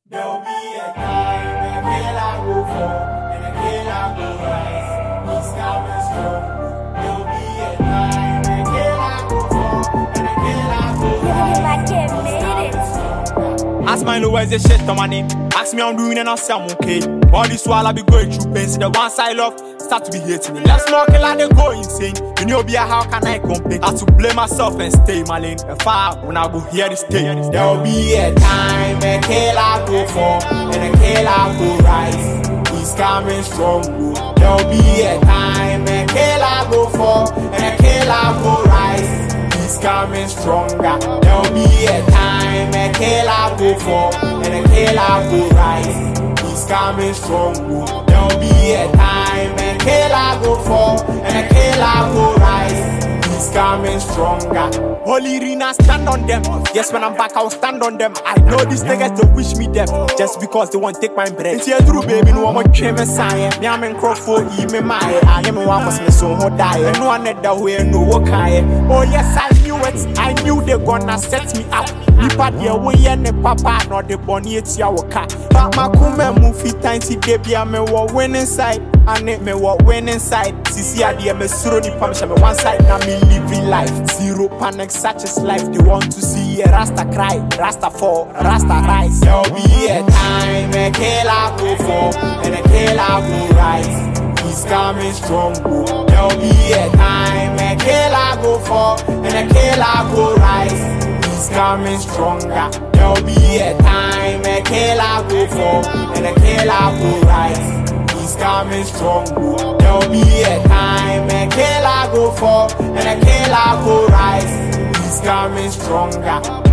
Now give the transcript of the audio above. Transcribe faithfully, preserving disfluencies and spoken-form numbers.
There'll be a time when a killer go fall and a killer go rise. He's coming strong. There'll be a time when a killer go fall and a killer go rise. He's coming strong. Ask my where's the shit on my name. Ask me I'm doing and I'll say I'm okay. All this while I be going through pain. See the ones I love start to be hating me. Let's not kill and they go insane. You know, be a how can I complain? I have to blame myself and stay my lane. If I when I go here to stay. There'll be a time when a killer go fall and a killer go rise. He's coming strong. There'll be a time when a killer go fall and a killer go rise. He's coming stronger. There'll be a time when a killer go fall and a killer go rise. He's coming strong. There'll be a time when a killer go fall and a killer go rise. He's coming stronger. Holy Rina, stand on them. Yes, when I'm back, I'll stand on them. I know these niggas don't wish me death just because they want to take my bread. It's here through, baby. No one came and sign. Me, I'm in Crawford, me, my. I am one was me so hot die. And no one at the way, no work. Oh, yes, I knew it. I knew they gonna set me up. Nipa de way and the papa, not the bonnie, it's your car. But my come move it time to baby, I'm a win inside. And it me what win inside. Sisi adi me suro di pamisha me one side. Now me living life. Zero panic, such as life. They want to see a Rasta cry, Rasta fall, Rasta rise. There'll be a time when a killer go fall and a killer go rise. He's coming strong. There'll be a time when a killer go fall and a killer go rise. He's coming stronger. There'll be a time when a killer go fall and a killer go rise. He's coming strong. There'll be a time when a killer go fall and a killer go rise. He's coming stronger.